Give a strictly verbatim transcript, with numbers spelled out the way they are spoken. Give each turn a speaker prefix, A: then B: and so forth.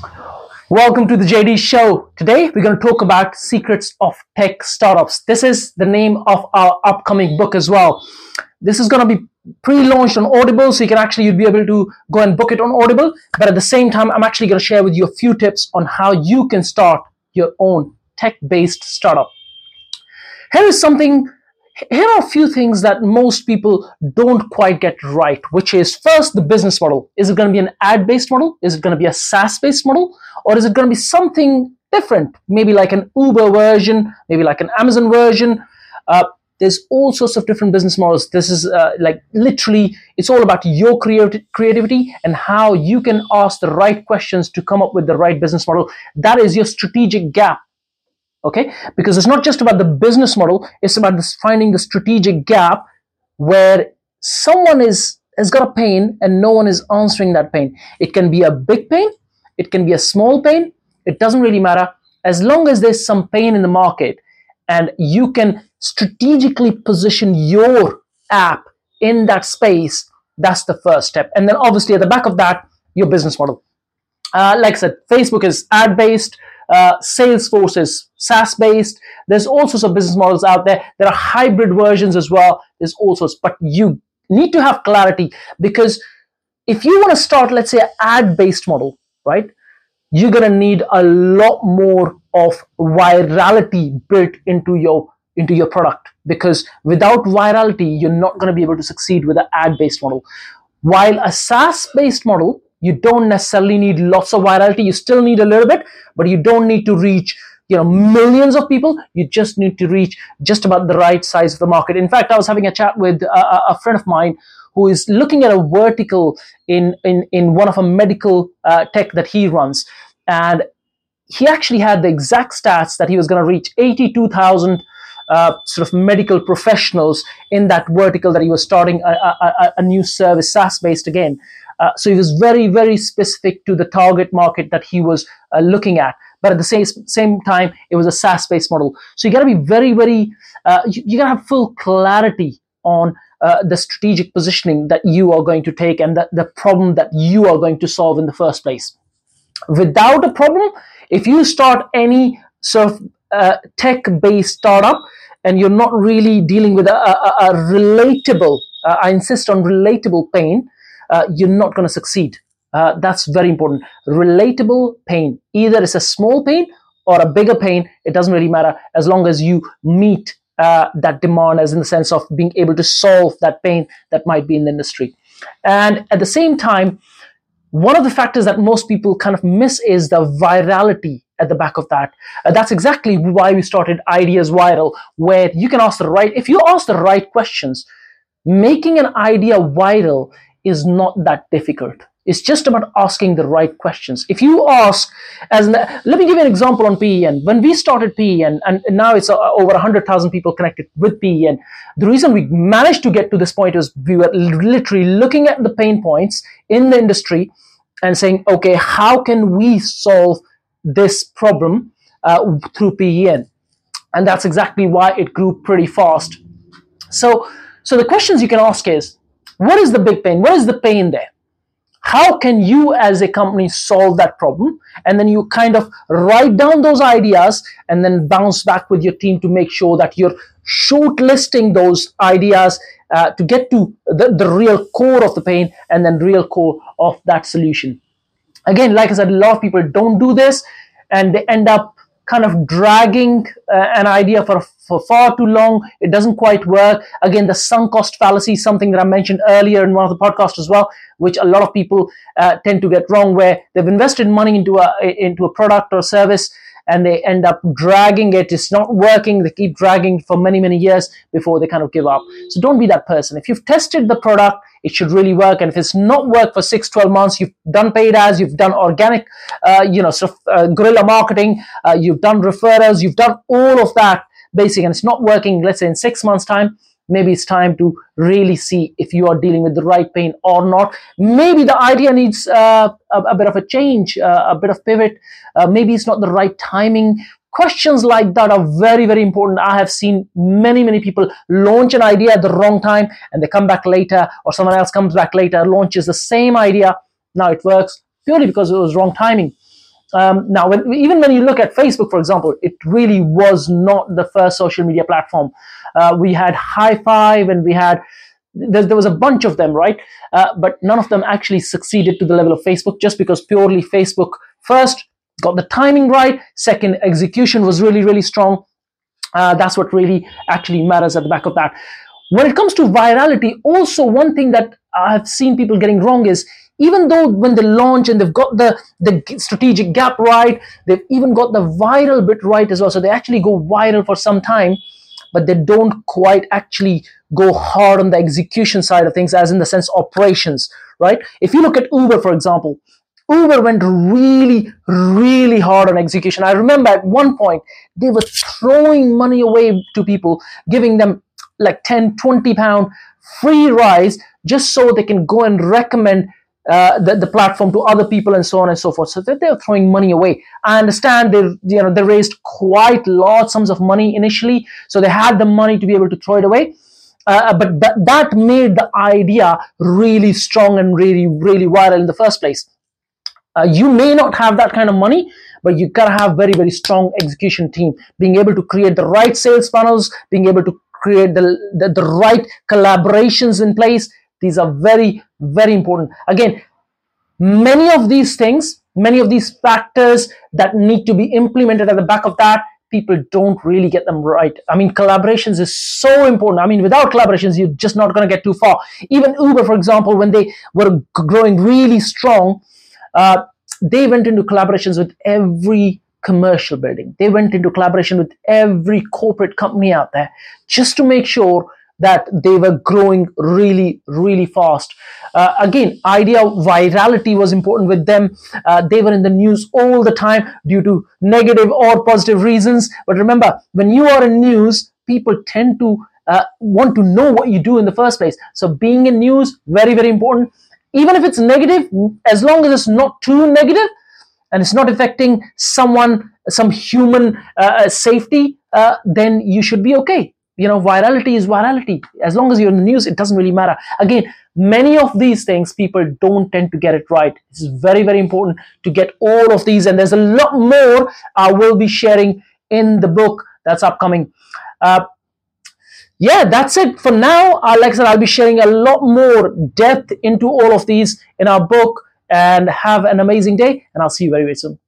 A: Welcome to the J D Show. Today we're going to talk about secrets of tech startups. This is the name of our upcoming book as well. This is going to be pre-launched on Audible, so you can actually you'd be able to go and book it on Audible. But at the same time, I'm actually going to share with you a few tips on how you can start your own tech-based startup. Here is something. Here are a few things that most people don't quite get right, which is first the business model. Is it going to be an ad-based model? Is it going to be a SaaS-based model? Or is it going to be something different? Maybe like an Uber version, maybe like an Amazon version. Uh, there's all sorts of different business models. This is uh, like literally, it's all about your creati- creativity and how you can ask the right questions to come up with the right business model. That is your strategic gap. Okay, because it's not just about the business model, it's about this finding the strategic gap where someone is has got a pain and no one is answering that pain. It can be a big pain, it can be a small pain, it doesn't really matter. As long as there's some pain in the market and you can strategically position your app in that space, that's the first step. And then obviously at the back of that, your business model. Uh, like I said, Facebook is ad-based, uh, Salesforce is SaaS-based. There's all sorts of business models out there. There are hybrid versions as well. There's all sorts, but you need to have clarity, because if you want to start, let's say, an ad-based model, right, you're going to need a lot more of virality built into your into your product, because without virality, you're not going to be able to succeed with an ad-based model. While a SaaS-based model, you don't necessarily need lots of virality. You still need a little bit, but you don't need to reach, you know, millions of people. You just need to reach just about the right size of the market. In fact, I was having a chat with a, a friend of mine who is looking at a vertical in in, in one of a medical uh, tech that he runs, and he actually had the exact stats that he was going to reach eighty-two thousand uh, sort of medical professionals in that vertical that he was starting a, a, a new service, SaaS-based again. Uh, so he was very, very specific to the target market that he was uh, looking at. But at the same, same time, it was a SaaS-based model. So you got to be very, very, uh, you, you got to have full clarity on uh, the strategic positioning that you are going to take and the, the problem that you are going to solve in the first place. Without a problem, if you start any sort of uh, tech-based startup and you're not really dealing with a, a, a relatable, uh, I insist on relatable pain, Uh, you're not going to succeed. Uh, that's very important. Relatable pain. Either it's a small pain or a bigger pain. It doesn't really matter as long as you meet uh, that demand, as in the sense of being able to solve that pain that might be in the industry. And at the same time, one of the factors that most people kind of miss is the virality at the back of that. Uh, that's exactly why we started Ideas Viral, where you can ask the right, if you ask the right questions, making an idea viral is not that difficult. It's just about asking the right questions. If you ask, as let me give you an example on P E N. When we started P E N, and now it's over one hundred thousand people connected with P E N, the reason we managed to get to this point is we were literally looking at the pain points in the industry and saying, okay, how can we solve this problem uh, through P E N? And that's exactly why it grew pretty fast. So, so the questions you can ask is, what is the big pain? What is the pain there? How can you as a company solve that problem? And then you kind of write down those ideas and then bounce back with your team to make sure that you're shortlisting those ideas uh, to get to the, the real core of the pain and then real core of that solution. Again, like I said, a lot of people don't do this and they end up kind of dragging uh, an idea for, for far too long. It doesn't quite work. Again, the sunk cost fallacy is something that I mentioned earlier in one of the podcasts as well, which a lot of people uh, tend to get wrong, where they've invested money into a into a product or service and they end up dragging it. It's not working. They keep dragging for many, many years before they kind of give up. So don't be that person. If you've tested the product, it should really work. And if it's not worked for six, twelve months, you've done paid ads, you've done organic, uh, you know, sort of uh, guerrilla marketing, uh, you've done referrals, you've done all of that basic, and it's not working, let's say in six months time, maybe it's time to really see if you are dealing with the right pain or not. Maybe the idea needs uh, a, a bit of a change, uh, a bit of pivot. Uh, maybe it's not the right timing. Questions like that are very, very important. I have seen many, many people launch an idea at the wrong time and they come back later, or someone else comes back later, launches the same idea. Now it works purely because it was wrong timing. Um, now, when, even when you look at Facebook, for example, it really was not the first social media platform. Uh, we had High Five, and we had there, there was a bunch of them, right? Uh, but none of them actually succeeded to the level of Facebook, just because purely Facebook first got the timing right, second, execution was really, really strong. Uh, that's what really actually matters at the back of that. When it comes to virality, also one thing that I've seen people getting wrong is, even though when they launch and they've got the, the strategic gap right, they've even got the viral bit right as well. So they actually go viral for some time, but they don't quite actually go hard on the execution side of things, as in the sense operations, right? If you look at Uber, for example, Uber went really, really hard on execution. I remember at one point, they were throwing money away to people, giving them like ten, twenty pound free rides just so they can go and recommend uh, the, the platform to other people and so on and so forth. So that they're throwing money away. I understand they, you know, they raised quite large sums of money initially, so they had the money to be able to throw it away. Uh, but th- that made the idea really strong and really, really viral in the first place. Uh, you may not have that kind of money, but you gotta have very, very strong execution team, being able to create the right sales funnels, being able to create the, the, the right collaborations in place. These are very, very important. Again, many of these things, many of these factors that need to be implemented at the back of that, people don't really get them right. I mean, collaborations is so important. I mean, without collaborations, you're just not going to get too far. Even Uber, for example, when they were growing really strong, uh, they went into collaborations with every commercial building. They went into collaboration with every corporate company out there, just to make sure that they were growing really, really fast. Uh, again, idea of virality was important with them. Uh, they were in the news all the time due to negative or positive reasons. But remember, when you are in news, people tend to uh, want to know what you do in the first place. So being in news, very, very important. Even if it's negative, as long as it's not too negative and it's not affecting someone, some human uh, safety, uh, then you should be okay. You know, virality is virality. As long as you're in the news, it doesn't really matter. Again, many of these things, people don't tend to get it right. This is very, very important to get all of these. And there's a lot more I will be sharing in the book that's upcoming. Uh, yeah, that's it for now. Uh, like I said, I'll be sharing a lot more depth into all of these in our book. And have an amazing day. And I'll see you very, very soon.